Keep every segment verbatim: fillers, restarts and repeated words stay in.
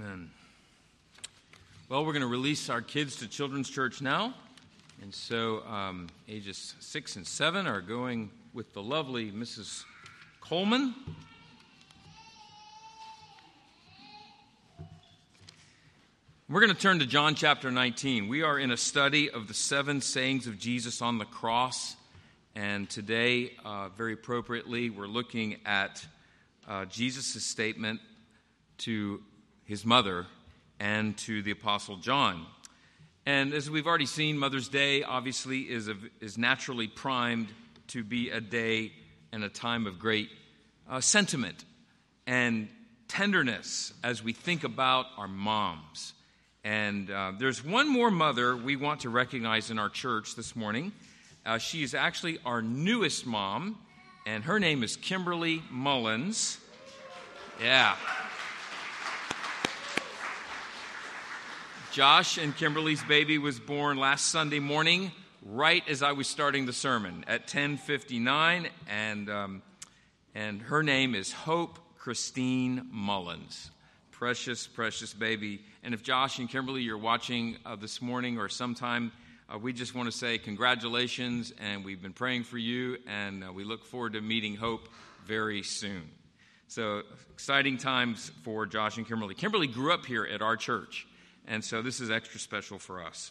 Amen. Well, we're going to release our kids to Children's Church now. And so um, ages six and seven are going with the lovely Missus Coleman. We're going to turn to John chapter nineteen. We are in a study of the seven sayings of Jesus on the cross. And today, uh, very appropriately, we're looking at uh, Jesus' statement to his mother and to the Apostle John. And as we've already seen, Mother's Day obviously is a, is naturally primed to be a day and a time of great uh, sentiment and tenderness as we think about our moms. And uh, there's one more mother we want to recognize in our church this morning. Uh, she is actually our newest mom, and her name is Kimberly Mullins. Yeah. Josh and Kimberly's baby was born last Sunday morning, right as I was starting the sermon at ten fifty-nine, and um, and her name is Hope Christine Mullins. Precious, precious baby. And if Josh and Kimberly, you're watching uh, this morning or sometime, uh, we just want to say congratulations, and we've been praying for you, and uh, we look forward to meeting Hope very soon. So exciting times for Josh and Kimberly. Kimberly grew up here at our church. And so this is extra special for us.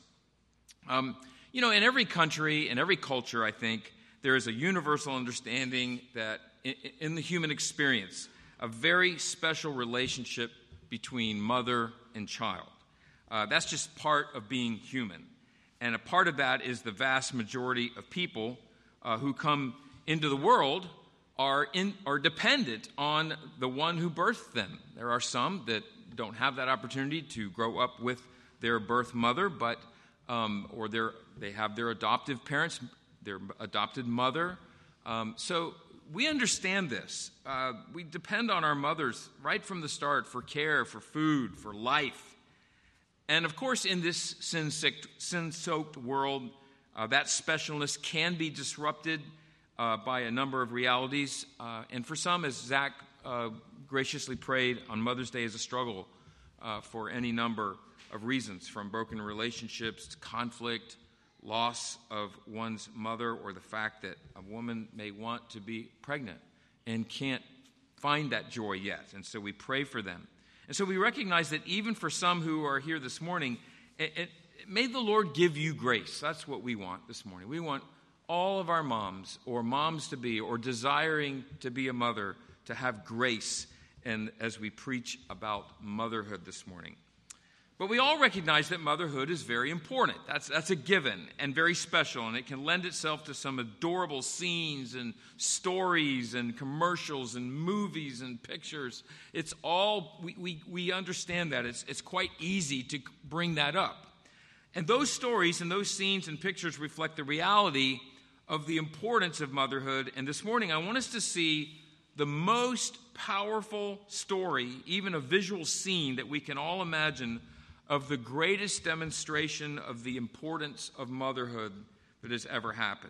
Um, you know, in every country, in every culture, I think, there is a universal understanding that in, in the human experience, a very special relationship between mother and child. Uh, that's just part of being human. And a part of that is the vast majority of people uh, who come into the world are in, are dependent on the one who birthed them. There are some that don't have that opportunity to grow up with their birth mother, but um, or their they have their adoptive parents, their adopted mother. Um, so we understand this. Uh, we depend on our mothers right from the start for care, for food, for life. And of course, in this sin-sick, sin-soaked world, uh, that specialness can be disrupted uh, by a number of realities. Uh, and for some, as Zach uh, graciously prayed on Mother's Day, is a struggle uh, for any number of reasons, from broken relationships to conflict, loss of one's mother, or the fact that a woman may want to be pregnant and can't find that joy yet. And so we pray for them. And so we recognize that even for some who are here this morning, it, it, may the Lord give you grace. That's what we want this morning. We want all of our moms, or moms to be, or desiring to be a mother, to have grace, and as we preach about motherhood this morning. But we all recognize that motherhood is very important. That's, that's a given and very special, and it can lend itself to some adorable scenes and stories and commercials and movies and pictures. It's all, we, we, we understand that. It's, it's quite easy to bring that up. And those stories and those scenes and pictures reflect the reality of the importance of motherhood. And this morning I want us to see the most powerful story, even a visual scene that we can all imagine, of the greatest demonstration of the importance of motherhood that has ever happened.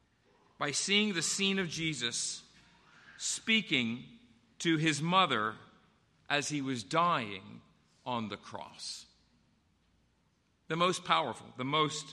By seeing the scene of Jesus speaking to his mother as he was dying on the cross. The most powerful, the most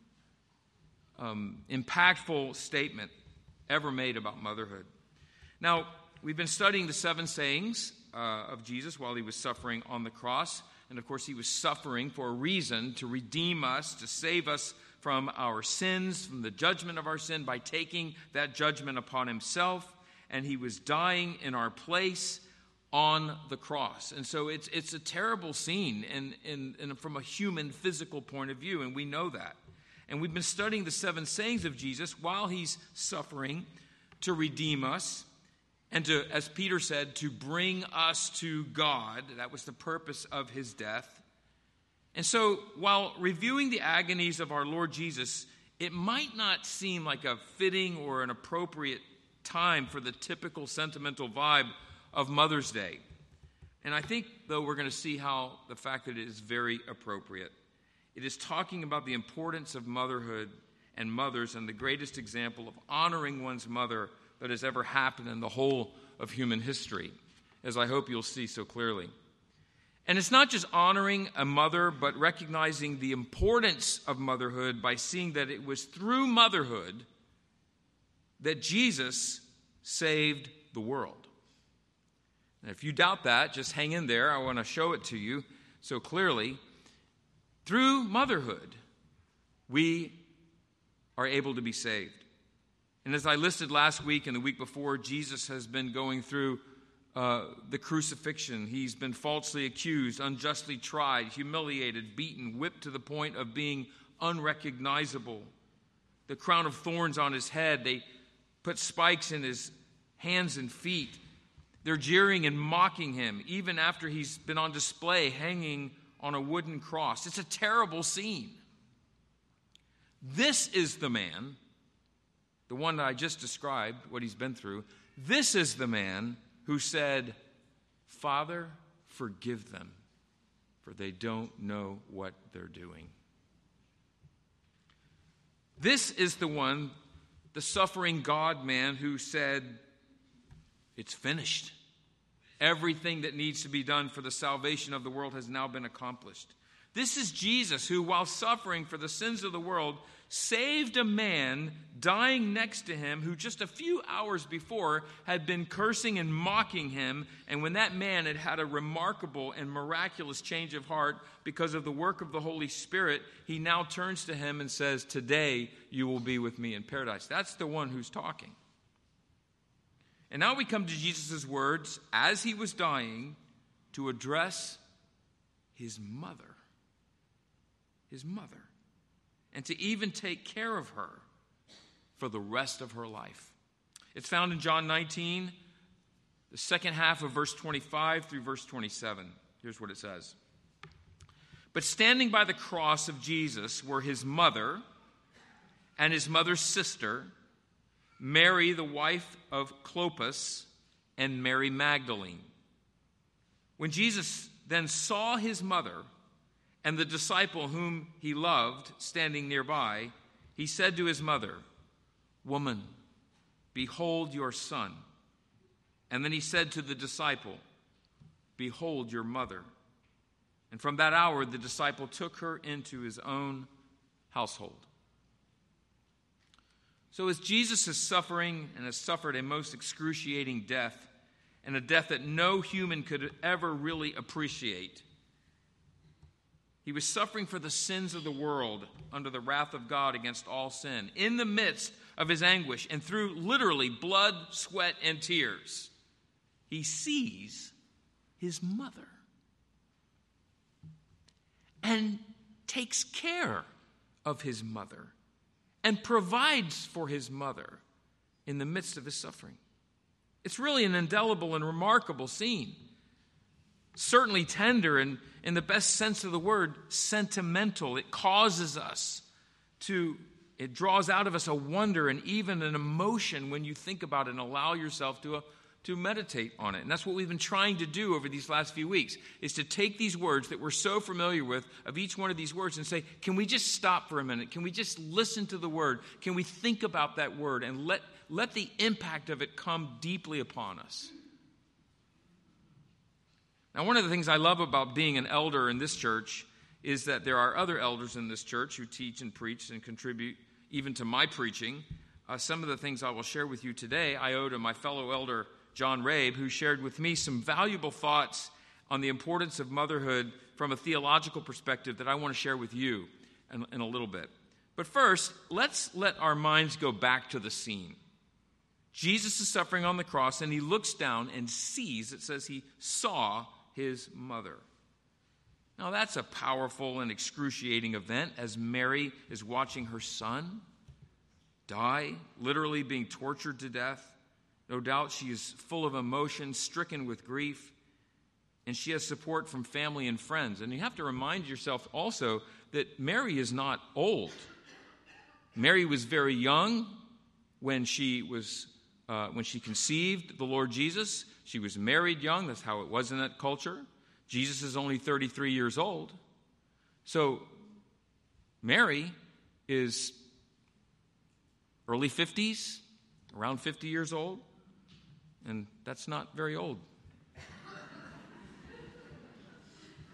um, impactful statement ever made about motherhood. Now, we've been studying the seven sayings uh, of Jesus while he was suffering on the cross. And of course, he was suffering for a reason, to redeem us, to save us from our sins, from the judgment of our sin, by taking that judgment upon himself. And he was dying in our place on the cross. And so it's it's a terrible scene in, in, in, from a human, physical point of view, and we know that. And we've been studying the seven sayings of Jesus while he's suffering to redeem us. And to, as Peter said, to bring us to God. That was the purpose of his death. And so, while reviewing the agonies of our Lord Jesus, it might not seem like a fitting or an appropriate time for the typical sentimental vibe of Mother's Day. And I think, though, we're going to see how the fact that it is very appropriate. It is talking about the importance of motherhood and mothers, and the greatest example of honoring one's mother that has ever happened in the whole of human history, as I hope you'll see so clearly. And it's not just honoring a mother, but recognizing the importance of motherhood by seeing that it was through motherhood that Jesus saved the world. And if you doubt that, just hang in there. I want to show it to you so clearly. Through motherhood, we are able to be saved. And as I listed last week and the week before, Jesus has been going through uh, the crucifixion. He's been falsely accused, unjustly tried, humiliated, beaten, whipped to the point of being unrecognizable. The crown of thorns on his head. They put spikes in his hands and feet. They're jeering and mocking him, even after he's been on display hanging on a wooden cross. It's a terrible scene. This is the man, the one that I just described, what he's been through. This is the man who said, "Father, forgive them, for they don't know what they're doing." This is the one, the suffering God-man, who said, "It's finished. Everything that needs to be done for the salvation of the world has now been accomplished." This is Jesus who, while suffering for the sins of the world, saved a man dying next to him who just a few hours before had been cursing and mocking him. And when that man had had a remarkable and miraculous change of heart because of the work of the Holy Spirit, he now turns to him and says, "Today you will be with me in paradise." That's the one who's talking. And now we come to Jesus' words as he was dying to address his mother. His mother. And to even take care of her for the rest of her life. It's found in John nineteen, the second half of verse twenty-five through verse twenty-seven. Here's what it says. "But standing by the cross of Jesus were his mother and his mother's sister, Mary, the wife of Clopas, and Mary Magdalene. When Jesus then saw his mother and the disciple whom he loved standing nearby, he said to his mother, 'Woman, behold your son.' And then he said to the disciple, 'Behold your mother.' And from that hour the disciple took her into his own household." So as Jesus is suffering and has suffered a most excruciating death, and a death that no human could ever really appreciate, he was suffering for the sins of the world under the wrath of God against all sin. In the midst of his anguish and through literally blood, sweat, and tears, he sees his mother and takes care of his mother and provides for his mother in the midst of his suffering. It's really an indelible and remarkable scene. Certainly tender and, in the best sense of the word, sentimental. It causes us to, it draws out of us a wonder and even an emotion when you think about it and allow yourself to, uh, to meditate on it. And that's what we've been trying to do over these last few weeks, is to take these words that we're so familiar with, of each one of these words, and say, can we just stop for a minute? Can we just listen to the word? Can we think about that word and let, let the impact of it come deeply upon us? Now, one of the things I love about being an elder in this church is that there are other elders in this church who teach and preach and contribute even to my preaching. Uh, some of the things I will share with you today, I owe to my fellow elder, John Rabe, who shared with me some valuable thoughts on the importance of motherhood from a theological perspective that I want to share with you in, in a little bit. But first, let's let our minds go back to the scene. Jesus is suffering on the cross, and he looks down and sees, it says he saw his mother. Now that's a powerful and excruciating event as Mary is watching her son die, literally being tortured to death. No doubt she is full of emotion, stricken with grief, and she has support from family and friends. And you have to remind yourself also that Mary is not old. Mary was very young when she was uh, when she conceived the Lord Jesus. She was married young. That's how it was in that culture. Jesus is only thirty-three years old. So Mary is early fifties, around fifty years old. And that's not very old.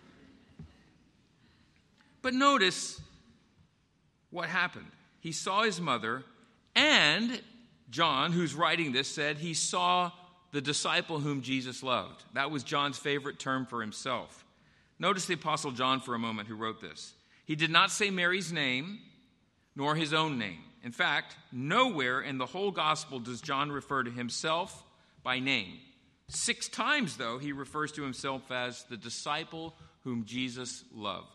But notice what happened. He saw his mother, and John, who's writing this, said he saw the disciple whom Jesus loved. That was John's favorite term for himself. Notice the Apostle John for a moment who wrote this. He did not say Mary's name, nor his own name. In fact, nowhere in the whole gospel does John refer to himself by name. Six times, though, he refers to himself as the disciple whom Jesus loved.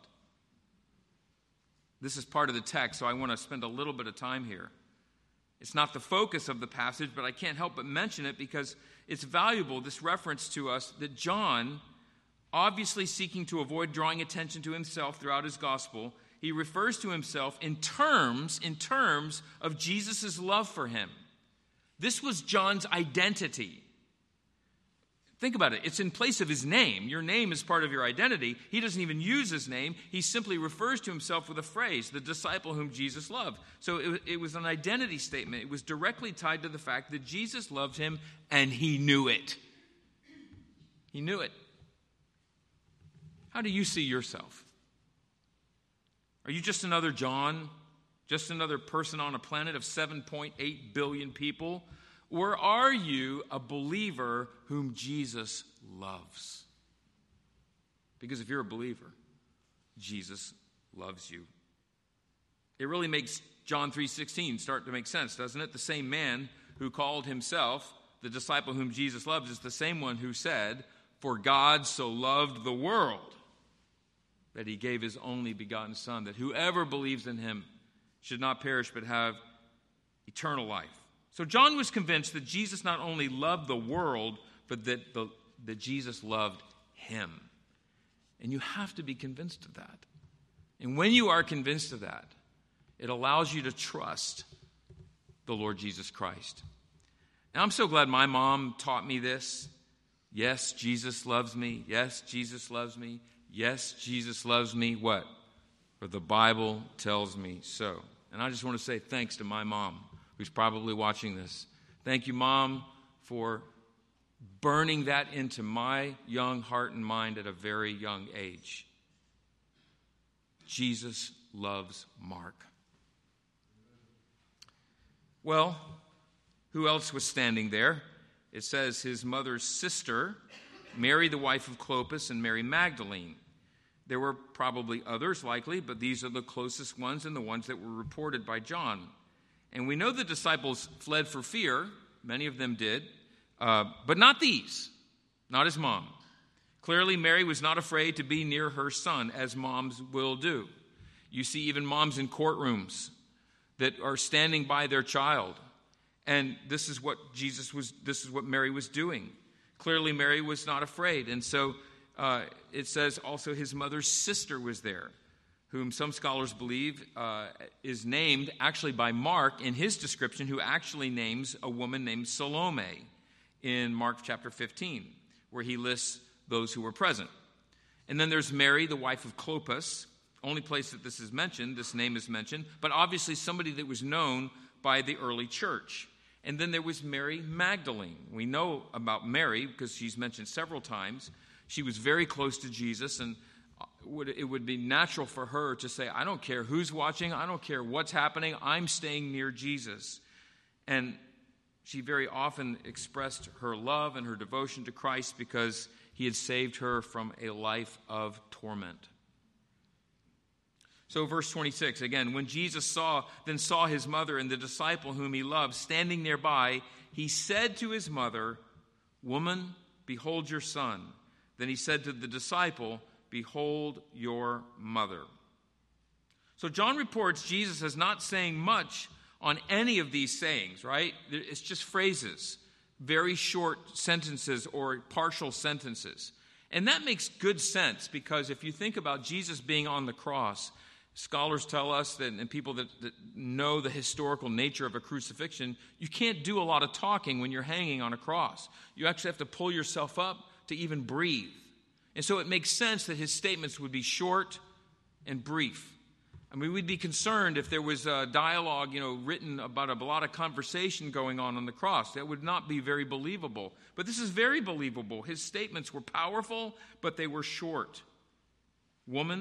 This is part of the text, so I want to spend a little bit of time here. It's not the focus of the passage, but I can't help but mention it because it's valuable, this reference to us, that John, obviously seeking to avoid drawing attention to himself throughout his gospel, he refers to himself in terms, in terms of Jesus' love for him. This was John's identity. Think about it. It's in place of his name. Your name is part of your identity. He doesn't even use his name. He simply refers to himself with a phrase, the disciple whom Jesus loved. So it, it was an identity statement. It was directly tied to the fact that Jesus loved him, and he knew it. He knew it. How do you see yourself? Are you just another John? Just another person on a planet of seven point eight billion people? Or are you a believer whom Jesus loves? Because if you're a believer, Jesus loves you. It really makes John three sixteen start to make sense, doesn't it? The same man who called himself the disciple whom Jesus loves is the same one who said, "For God so loved the world that he gave his only begotten Son, that whoever believes in him should not perish but have eternal life." So John was convinced that Jesus not only loved the world, but that, the, that Jesus loved him. And you have to be convinced of that. And when you are convinced of that, it allows you to trust the Lord Jesus Christ. And I'm so glad my mom taught me this. Yes, Jesus loves me. Yes, Jesus loves me. Yes, Jesus loves me. What? For the Bible tells me so. And I just want to say thanks to my mom, who's probably watching this. Thank you, Mom, for burning that into my young heart and mind at a very young age. Jesus loves Mark. Well, who else was standing there? It says his mother's sister, Mary, the wife of Clopas, and Mary Magdalene. There were probably others, likely, but these are the closest ones and the ones that were reported by John. And we know the disciples fled for fear. Many of them did. Uh, but not these. Not his mom. Clearly, Mary was not afraid to be near her son, as moms will do. You see even moms in courtrooms that are standing by their child. And this is what Jesus was, this is what Mary was doing. Clearly, Mary was not afraid. And so uh, it says also his mother's sister was there, whom some scholars believe uh, is named actually by Mark in his description, who actually names a woman named Salome in Mark chapter fifteen, where he lists those who were present. And then there's Mary, the wife of Clopas. Only place that this is mentioned, this name is mentioned, but obviously somebody that was known by the early church. And then there was Mary Magdalene. We know about Mary because she's mentioned several times. She was very close to Jesus, and it would be natural for her to say, I don't care who's watching, I don't care what's happening, I'm staying near Jesus. And she very often expressed her love and her devotion to Christ because he had saved her from a life of torment. So verse twenty-six, again, when Jesus saw, then saw his mother and the disciple whom he loved standing nearby, he said to his mother, "Woman, behold your son." Then he said to the disciple, "Behold your mother." So John reports Jesus as not saying much on any of these sayings, right? It's just phrases, very short sentences or partial sentences. And that makes good sense because if you think about Jesus being on the cross, scholars tell us that, and people that, that know the historical nature of a crucifixion, you can't do a lot of talking when you're hanging on a cross. You actually have to pull yourself up to even breathe. And so it makes sense that his statements would be short and brief. I mean, we'd be concerned if there was a dialogue, you know, written about a lot of conversation going on on the cross. That would not be very believable. But this is very believable. His statements were powerful, but they were short. Woman,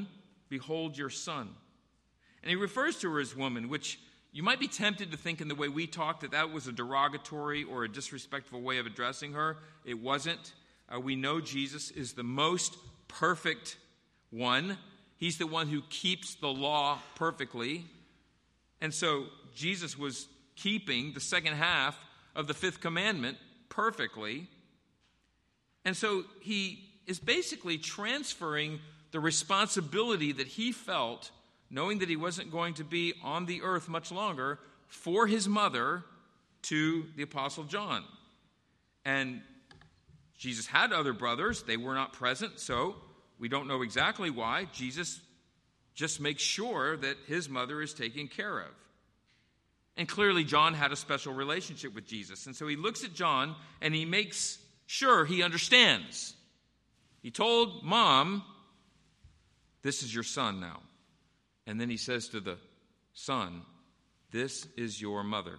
behold your son. And he refers to her as woman, which you might be tempted to think in the way we talk that that was a derogatory or a disrespectful way of addressing her. It wasn't. Uh, we know Jesus is the most perfect one. He's the one who keeps the law perfectly. And so Jesus was keeping the second half of the fifth commandment perfectly. And so he is basically transferring the responsibility that he felt, knowing that he wasn't going to be on the earth much longer, for his mother to the Apostle John. And Jesus had other brothers. They were not present, so we don't know exactly why. Jesus just makes sure that his mother is taken care of. And clearly John had a special relationship with Jesus. And so he looks at John and he makes sure he understands. He told Mom, this is your son now. And then he says to the son, this is your mother.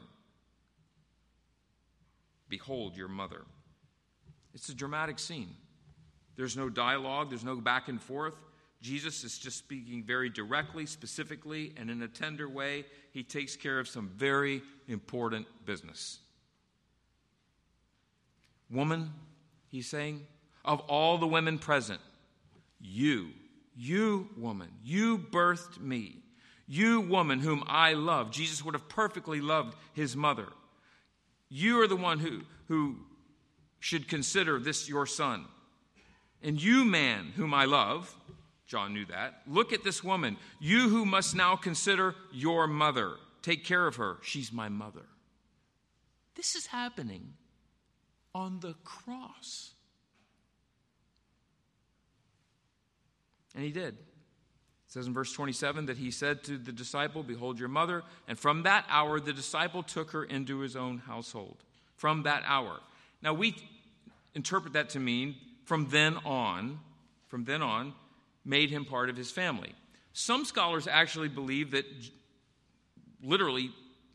Behold your mother. It's a dramatic scene. There's no dialogue. There's no back and forth. Jesus is just speaking very directly, specifically, and in a tender way. He takes care of some very important business. Woman, he's saying, of all the women present, you, you woman, you birthed me. You woman whom I love. Jesus would have perfectly loved his mother. You are the one who, who should consider this your son. And you, man, whom I love, John knew that. Look at this woman. You who must now consider your mother. Take care of her. She's my mother. This is happening on the cross. And he did. It says in verse twenty-seven that he said to the disciple, behold your mother. And from that hour, the disciple took her into his own household. From that hour. Now we interpret that to mean from then on, from then on, made him part of his family. Some scholars actually believe that literally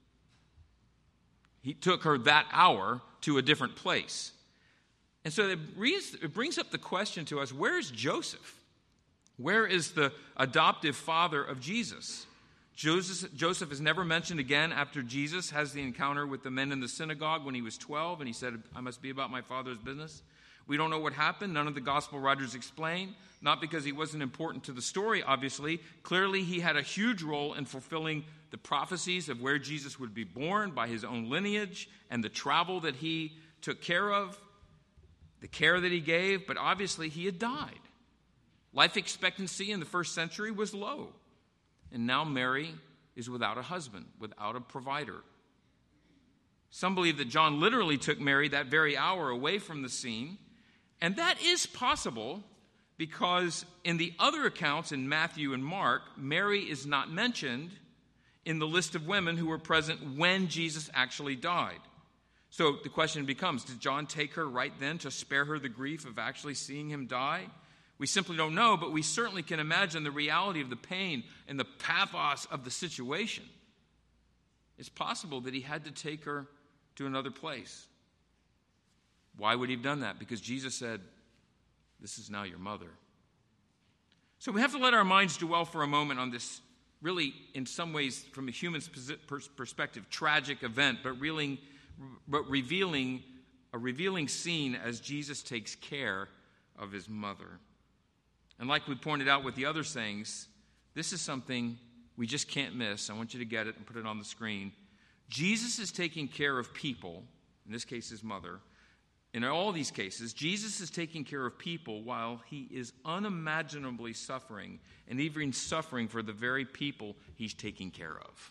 he took her that hour to a different place. And so it brings, it brings up the question to us, where is Joseph? Where is the adoptive father of Jesus? Joseph, Joseph is never mentioned again after Jesus has the encounter with the men in the synagogue when he was twelve, and he said, I must be about my father's business. We don't know what happened. None of the gospel writers explain. Not because he wasn't important to the story, obviously. Clearly, he had a huge role in fulfilling the prophecies of where Jesus would be born by his own lineage and the travel that he took care of, the care that he gave. But obviously, he had died. Life expectancy in the first century was low. And now Mary is without a husband, without a provider. Some believe that John literally took Mary that very hour away from the scene. And that is possible because in the other accounts in Matthew and Mark, Mary is not mentioned in the list of women who were present when Jesus actually died. So the question becomes, did John take her right then to spare her the grief of actually seeing him die? We simply don't know, but we certainly can imagine the reality of the pain and the pathos of the situation. It's possible that he had to take her to another place. Why would he have done that? Because Jesus said, this is now your mother. So we have to let our minds dwell for a moment on this really, in some ways, from a human's perspective, tragic event, but, reeling, but revealing a revealing scene as Jesus takes care of his mother. And like we pointed out with the other sayings, this is something we just can't miss. I want you to get it and put it on the screen. Jesus is taking care of people, in this case his mother. In all these cases, Jesus is taking care of people while he is unimaginably suffering, and even suffering for the very people he's taking care of.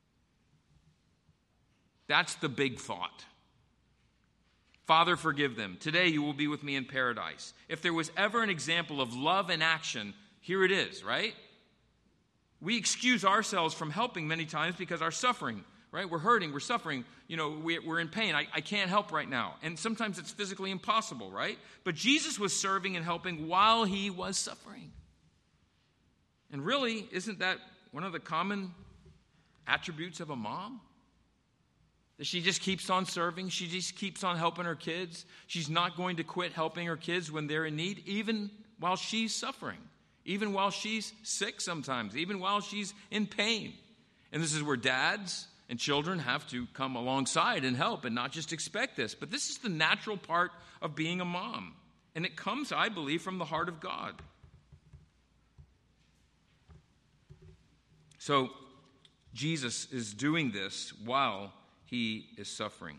That's the big thought. Father, forgive them. Today you will be with me in paradise. If there was ever an example of love in action, here it is, right? We excuse ourselves from helping many times because our suffering, right? We're hurting, we're suffering, you know, we're in pain. I, I can't help right now. And sometimes it's physically impossible, right? But Jesus was serving and helping while he was suffering. And really, isn't that one of the common attributes of a mom? That she just keeps on serving. She just keeps on helping her kids. She's not going to quit helping her kids when they're in need, even while she's suffering, even while she's sick sometimes, even while she's in pain. And this is where dads and children have to come alongside and help and not just expect this. But this is the natural part of being a mom. And it comes, I believe, from the heart of God. So Jesus is doing this while he is suffering.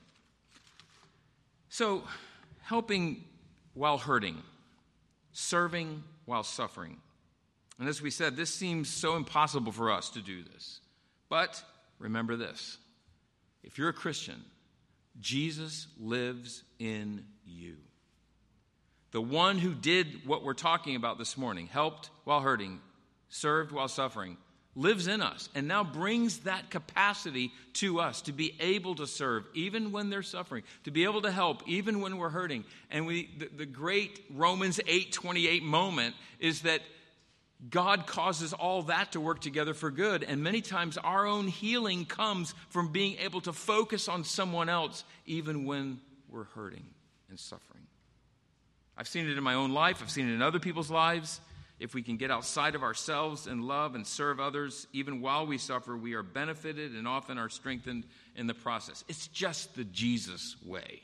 So helping while hurting, serving while suffering. And as we said, this seems so impossible for us to do this. But remember this. If you're a Christian, Jesus lives in you. The one who did what we're talking about this morning, helped while hurting, served while suffering, lives in us and now brings that capacity to us to be able to serve even when they're suffering, to be able to help even when we're hurting. And we the, the great Romans eight twenty-eight moment is that God causes all that to work together for good. And many times our own healing comes from being able to focus on someone else even when we're hurting and suffering. I've seen it in my own life. I've seen it in other people's lives. If we can get outside of ourselves and love and serve others, even while we suffer, we are benefited and often are strengthened in the process. It's just the Jesus way.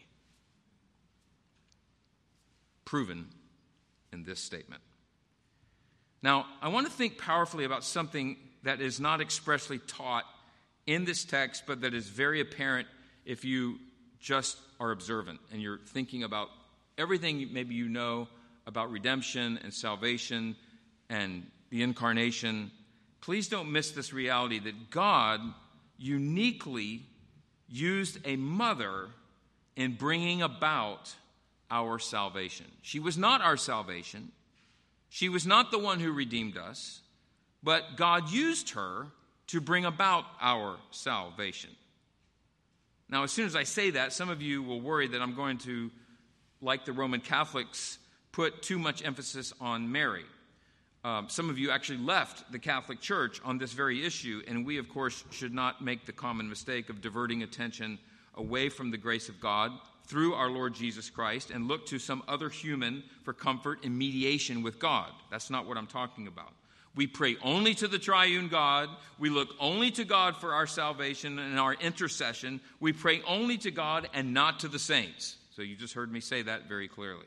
Proven in this statement. Now, I want to think powerfully about something that is not expressly taught in this text, but that is very apparent if you just are observant and you're thinking about everything maybe you know about redemption and salvation and the incarnation. Please don't miss this reality that God uniquely used a mother in bringing about our salvation. She was not our salvation. She was not the one who redeemed us, but God used her to bring about our salvation. Now, as soon as I say that, some of you will worry that I'm going to, like the Roman Catholics, put too much emphasis on Mary. Um, some of you actually left the Catholic Church on this very issue, and we, of course, should not make the common mistake of diverting attention away from the grace of God through our Lord Jesus Christ and look to some other human for comfort and mediation with God. That's not what I'm talking about. We pray only to the triune God. We look only to God for our salvation and our intercession. We pray only to God and not to the saints. So you just heard me say that very clearly.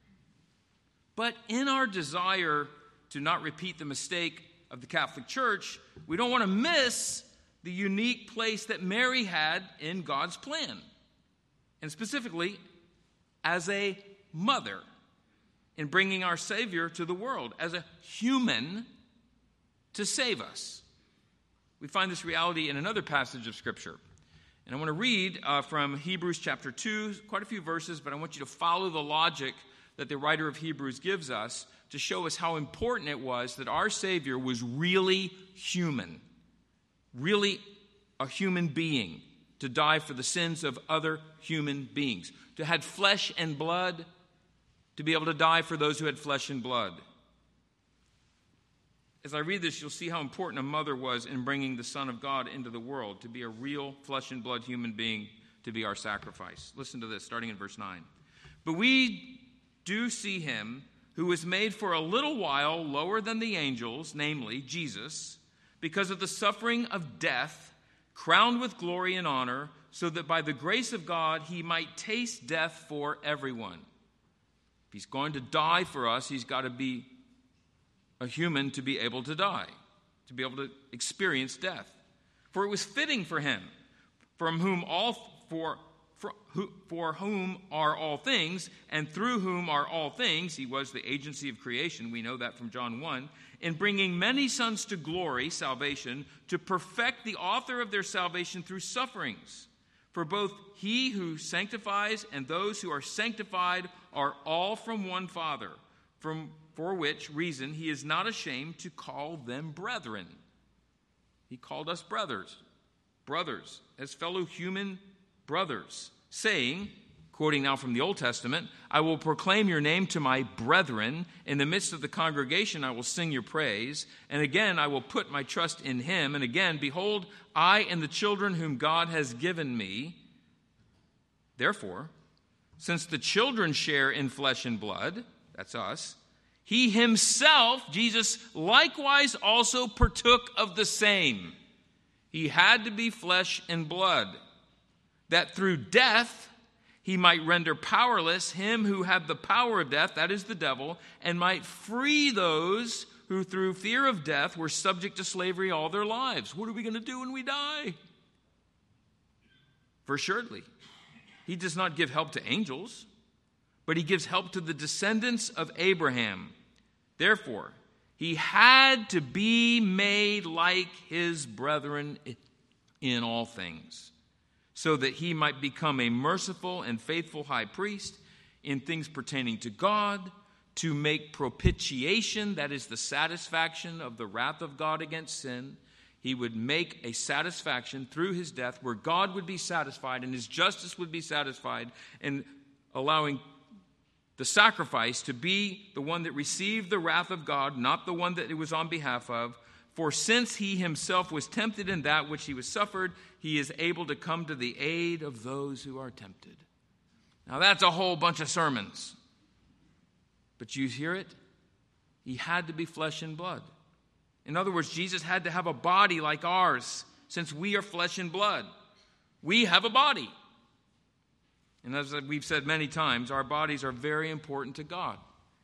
But in our desire to not repeat the mistake of the Catholic Church, we don't want to miss the unique place that Mary had in God's plan. And specifically, as a mother in bringing our Savior to the world, as a human to save us. We find this reality in another passage of Scripture. And I want to read uh, from Hebrews chapter two, quite a few verses, but I want you to follow the logic that the writer of Hebrews gives us to show us how important it was that our Savior was really human, really a human being, to die for the sins of other human beings, to have flesh and blood, to be able to die for those who had flesh and blood. As I read this, you'll see how important a mother was in bringing the Son of God into the world, to be a real flesh and blood human being, to be our sacrifice. Listen to this, starting in verse nine. But we do see him who was made for a little while lower than the angels, namely Jesus, because of the suffering of death, crowned with glory and honor, so that by the grace of God he might taste death for everyone. If he's going to die for us, he's got to be a human to be able to die, to be able to experience death. For it was fitting for him, from whom all for for, who, for whom are all things, and through whom are all things, he was the agency of creation, we know that from John one, in bringing many sons to glory, salvation, to perfect the author of their salvation through sufferings. For both he who sanctifies and those who are sanctified are all from one Father, from for which reason he is not ashamed to call them brethren. He called us brothers, brothers, as fellow human brothers, saying, quoting now from the Old Testament, I will proclaim your name to my brethren. In the midst of the congregation I will sing your praise. And again I will put my trust in him. And again, behold, I and the children whom God has given me. Therefore, since the children share in flesh and blood, that's us, He himself, Jesus, likewise also partook of the same. He had to be flesh and blood, that through death he might render powerless him who had the power of death, that is the devil, and might free those who through fear of death were subject to slavery all their lives. What are we going to do when we die? For surely, he does not give help to angels, but he gives help to the descendants of Abraham. Therefore, he had to be made like his brethren in all things, so that he might become a merciful and faithful high priest in things pertaining to God, to make propitiation, that is the satisfaction of the wrath of God against sin. He would make a satisfaction through his death where God would be satisfied and his justice would be satisfied, and allowing the sacrifice to be the one that received the wrath of God, not the one that it was on behalf of. For since he himself was tempted in that which he was suffered, he is able to come to the aid of those who are tempted. Now that's a whole bunch of sermons. But you hear it? He had to be flesh and blood. In other words, Jesus had to have a body like ours, since we are flesh and blood. We have a body. And as we've said many times, our bodies are very important to God.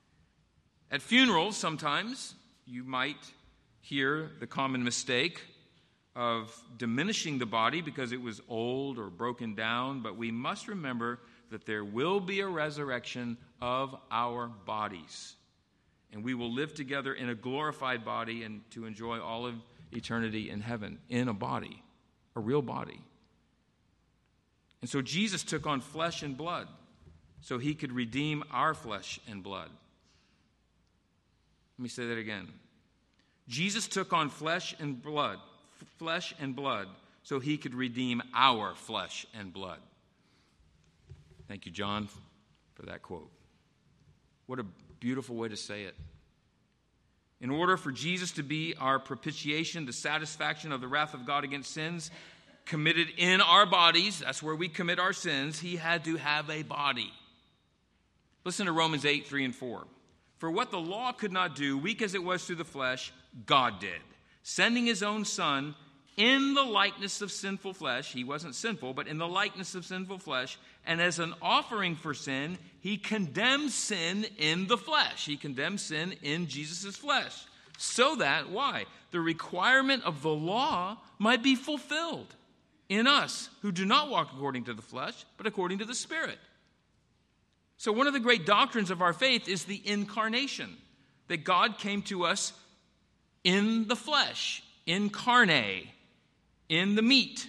At funerals, sometimes, you might hear the common mistake of diminishing the body because it was old or broken down, but we must remember that there will be a resurrection of our bodies. And we will live together in a glorified body and to enjoy all of eternity in heaven in a body, a real body. And so Jesus took on flesh and blood so he could redeem our flesh and blood. Let me say that again. Jesus took on flesh and blood, flesh and blood, so he could redeem our flesh and blood. Thank you, John, for that quote. What a beautiful way to say it. In order for Jesus to be our propitiation, the satisfaction of the wrath of God against sins committed in our bodies, that's where we commit our sins, he had to have a body. Listen to Romans eight, three and four. For what the law could not do, weak as it was through the flesh, God did, sending his own Son in the likeness of sinful flesh. He wasn't sinful, but in the likeness of sinful flesh. And as an offering for sin, he condemned sin in the flesh. He condemned sin in Jesus' flesh. So that, why? The requirement of the law might be fulfilled in us who do not walk according to the flesh, but according to the Spirit. So one of the great doctrines of our faith is the incarnation, that God came to us in the flesh, in carne, in the meat.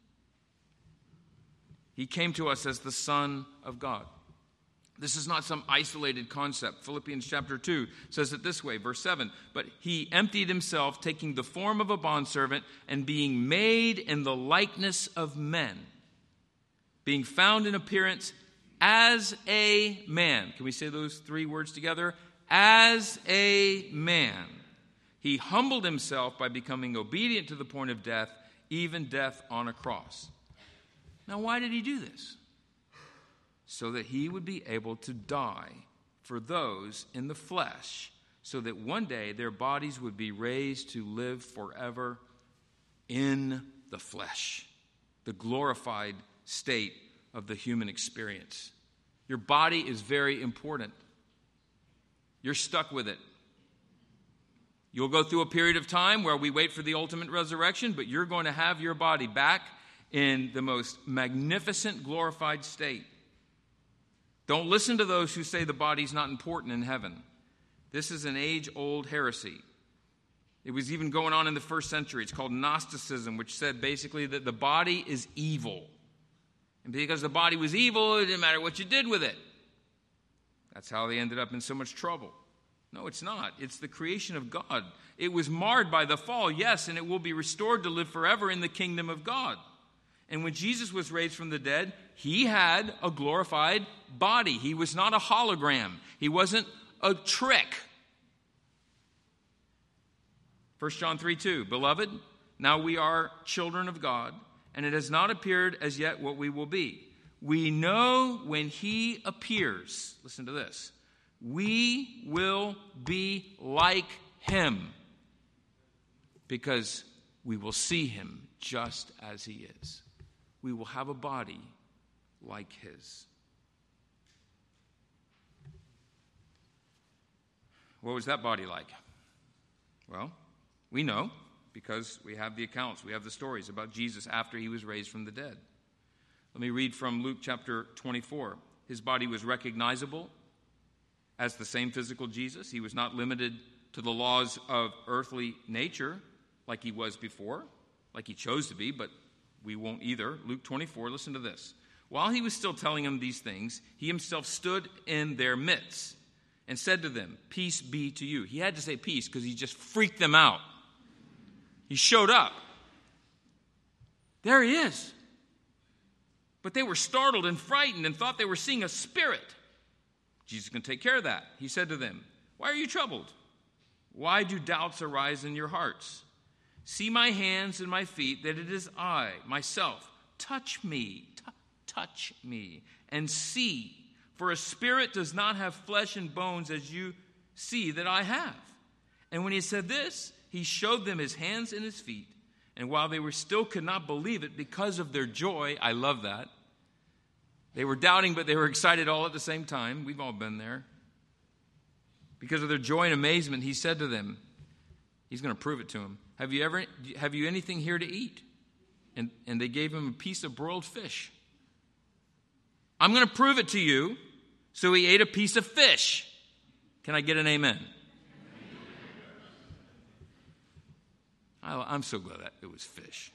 He came to us as the Son of God. This is not some isolated concept. Philippians chapter two says it this way, verse seven. But he emptied himself, taking the form of a bondservant and being made in the likeness of men, being found in appearance as a man. Can we say those three words together? As a man. He humbled himself by becoming obedient to the point of death, even death on a cross. Now, why did he do this? So that he would be able to die for those in the flesh, so that one day their bodies would be raised to live forever in the flesh, the glorified state of the human experience. Your body is very important. You're stuck with it. You'll go through a period of time where we wait for the ultimate resurrection, but you're going to have your body back in the most magnificent, glorified state. Don't listen to those who say the body's not important in heaven. This is an age-old heresy. It was even going on in the first century. It's called Gnosticism, which said basically that the body is evil. And because the body was evil, it didn't matter what you did with it. That's how they ended up in so much trouble. No, it's not. It's the creation of God. It was marred by the fall, yes, and it will be restored to live forever in the kingdom of God. And when Jesus was raised from the dead, he had a glorified body. He was not a hologram. He wasn't a trick. First John three two, Beloved, now we are children of God, and it has not appeared as yet what we will be. We know when he appears, listen to this, We will be like him because we will see him just as he is. We will have a body like his. What was that body like? Well, we know because we have the accounts, we have the stories about Jesus after he was raised from the dead. Let me read from Luke chapter twenty-four. His body was recognizable as the same physical Jesus. He was not limited to the laws of earthly nature like he was before, like he chose to be, but we won't either. Luke twenty-four, listen to this. While he was still telling them these things, he himself stood in their midst and said to them, "Peace be to you." He had to say peace because he just freaked them out. He showed up. There he is. But they were startled and frightened and thought they were seeing a spirit. Jesus can take care of that. He said to them, "Why are you troubled? Why do doubts arise in your hearts? See my hands and my feet, that it is I, myself. Touch me, t- touch me, and see. For a spirit does not have flesh and bones as you see that I have." And when he said this, he showed them his hands and his feet. And while they were still could not believe it because of their joy, I love that. They were doubting, but they were excited all at the same time. We've all been there. Because of their joy and amazement, he said to them, he's going to prove it to them, Have you ever, have you anything here to eat? And, and they gave him a piece of broiled fish. I'm going to prove it to you. So he ate a piece of fish. Can I get an amen? I, I'm so glad that it was fish.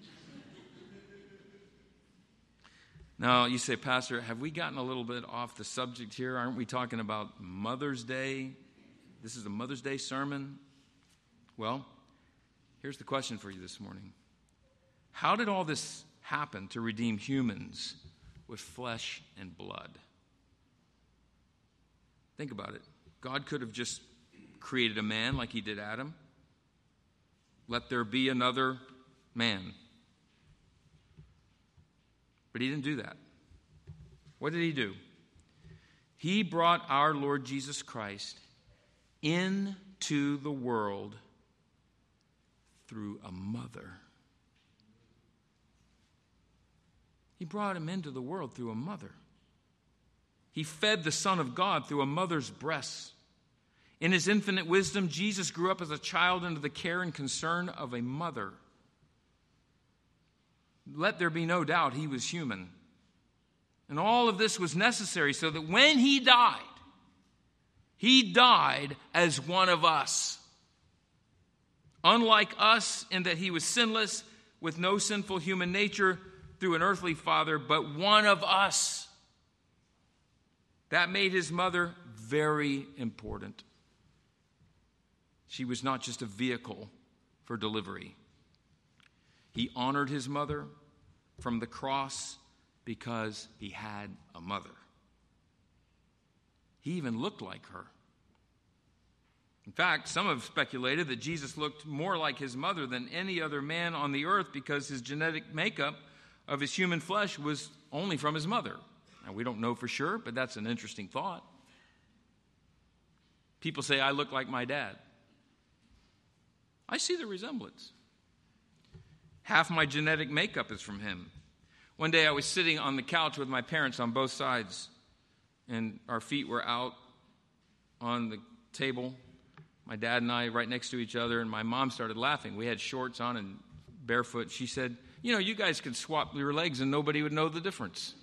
Now, you say, Pastor, have we gotten a little bit off the subject here? Aren't we talking about Mother's Day? This is a Mother's Day sermon. Well, here's the question for you this morning. How did all this happen to redeem humans with flesh and blood? Think about it. God could have just created a man like he did Adam. Let there be another man. But he didn't do that. What did he do? He brought our Lord Jesus Christ into the world through a mother. He brought him into the world through a mother. He fed the Son of God through a mother's breasts. In his infinite wisdom, Jesus grew up as a child under the care and concern of a mother. Let there be no doubt he was human. And all of this was necessary so that when he died, he died as one of us. Unlike us in that he was sinless, with no sinful human nature through an earthly father, but one of us. That made his mother very important. She was not just a vehicle for delivery. He honored his mother from the cross because he had a mother. He even looked like her. In fact, some have speculated that Jesus looked more like his mother than any other man on the earth because his genetic makeup of his human flesh was only from his mother. Now, we don't know for sure, but that's an interesting thought. People say, I look like my dad. I see the resemblance. Half my genetic makeup is from him. One day I was sitting on the couch with my parents on both sides, and our feet were out on the table. My dad and I right next to each other, and my mom started laughing. We had shorts on and barefoot. She said, you know, you guys could swap your legs and nobody would know the difference.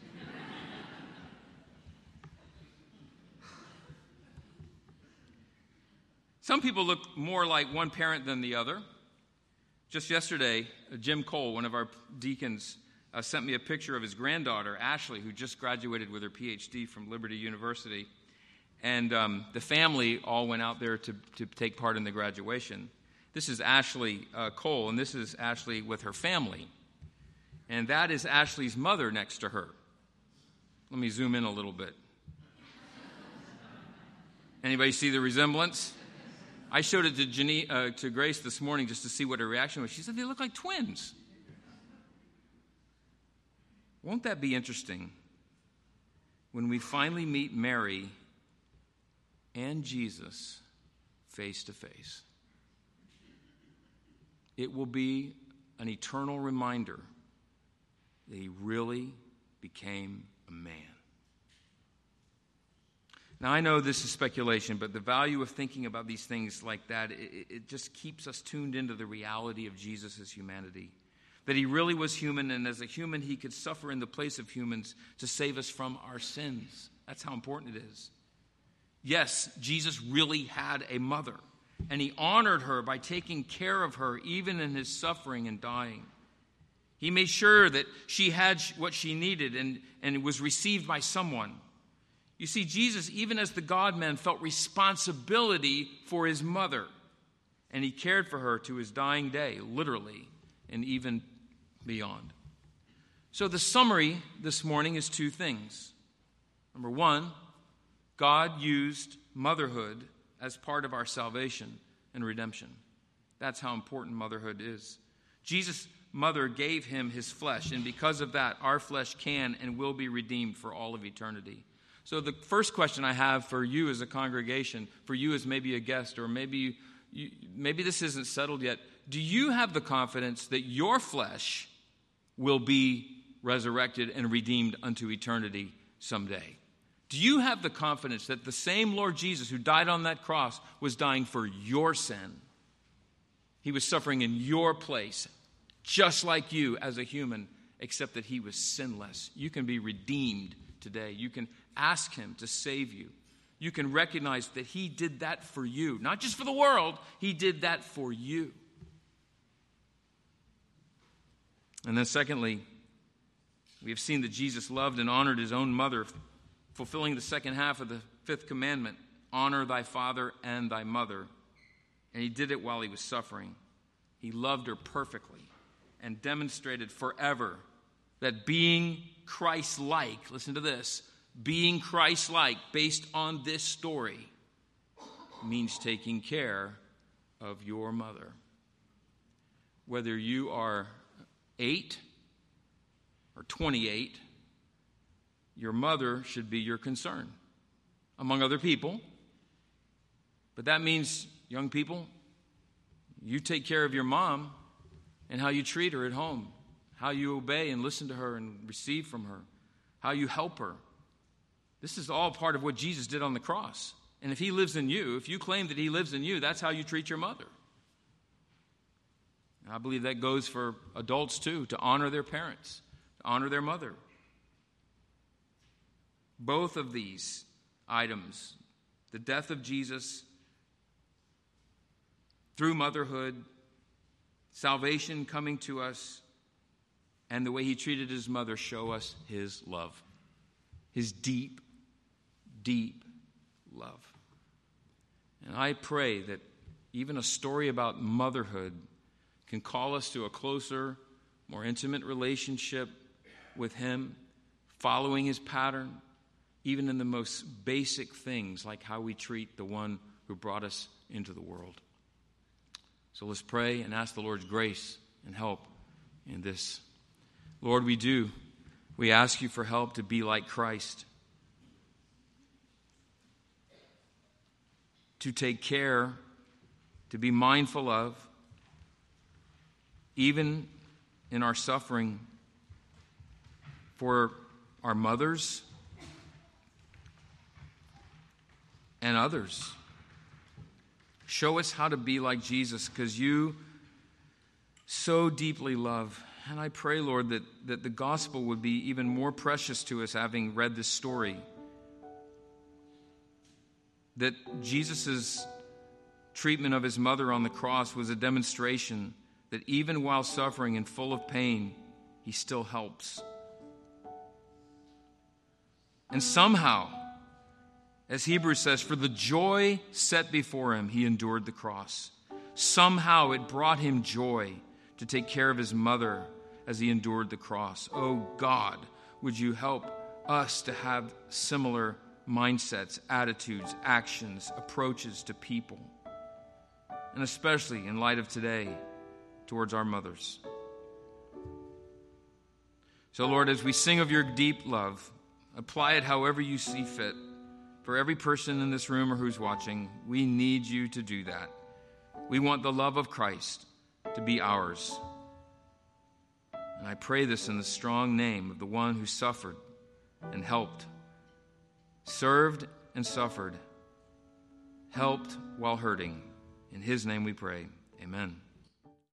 Some people look more like one parent than the other. Just yesterday, Jim Cole, one of our deacons, uh, sent me a picture of his granddaughter, Ashley, who just graduated with her P H D from Liberty University. And um, the family all went out there to, to take part in the graduation. This is Ashley uh, Cole, and this is Ashley with her family. And that is Ashley's mother next to her. Let me zoom in a little bit. Anybody see the resemblance? I showed it to Jenny, uh, to Grace this morning just to see what her reaction was. She said, they look like twins. Won't that be interesting when we finally meet Mary and Jesus face to face. It will be an eternal reminder that he really became a man. Now, I know this is speculation, but the value of thinking about these things like that, it, it just keeps us tuned into the reality of Jesus' humanity. That he really was human, and as a human, he could suffer in the place of humans to save us from our sins. That's how important it is. Yes, Jesus really had a mother, and he honored her by taking care of her, even in his suffering and dying. He made sure that she had what she needed and, and was received by someone. You see, Jesus, even as the God-man, felt responsibility for his mother, and he cared for her to his dying day, literally, and even beyond. So the summary this morning is two things. Number one, God used motherhood as part of our salvation and redemption. That's how important motherhood is. Jesus' mother gave him his flesh, and because of that, our flesh can and will be redeemed for all of eternity. So the first question I have for you as a congregation, for you as maybe a guest, or maybe you, maybe this isn't settled yet, do you have the confidence that your flesh will be resurrected and redeemed unto eternity someday? Do you have the confidence that the same Lord Jesus who died on that cross was dying for your sin? He was suffering in your place, just like you as a human, except that he was sinless. You can be redeemed today. You can ask him to save you. You can recognize that he did that for you, not just for the world. He did that for you. And then secondly, we have seen that Jesus loved and honored his own mother, fulfilling the second half of the fifth commandment, honor thy father and thy mother. And he did it while he was suffering. He loved her perfectly and demonstrated forever that being Christ-like, listen to this, being Christ-like based on this story means taking care of your mother. Whether you are eight or twenty-eight, your mother should be your concern, among other people. But that means, young people, you take care of your mom and how you treat her at home, how you obey and listen to her and receive from her, how you help her. This is all part of what Jesus did on the cross. And if he lives in you, if you claim that he lives in you, that's how you treat your mother. And I believe that goes for adults too, to honor their parents, to honor their mother. Both of these items, the death of Jesus through motherhood, salvation coming to us, and the way he treated his mother, show us his love. His deep, deep love. And I pray that even a story about motherhood can call us to a closer, more intimate relationship with him, following his pattern, even in the most basic things like how we treat the one who brought us into the world. So let's pray and ask the Lord's grace and help in this. Lord, we do. We ask you for help to be like Christ, to take care, to be mindful of, even in our suffering, for our mothers and others. Show us how to be like Jesus, because you so deeply love. And I pray, Lord, that, that the gospel would be even more precious to us having read this story. That Jesus' treatment of his mother on the cross was a demonstration that even while suffering and full of pain, he still helps. And somehow, as Hebrews says, for the joy set before him, he endured the cross. Somehow it brought him joy to take care of his mother as he endured the cross. Oh God, would you help us to have similar mindsets, attitudes, actions, approaches to people, and especially in light of today, towards our mothers. So Lord, as we sing of your deep love, apply it however you see fit For every person in this room or who's watching, we need you to do that. We want the love of Christ to be ours. And I pray this in the strong name of the one who suffered and helped, served and suffered, helped while hurting. In his name we pray. Amen.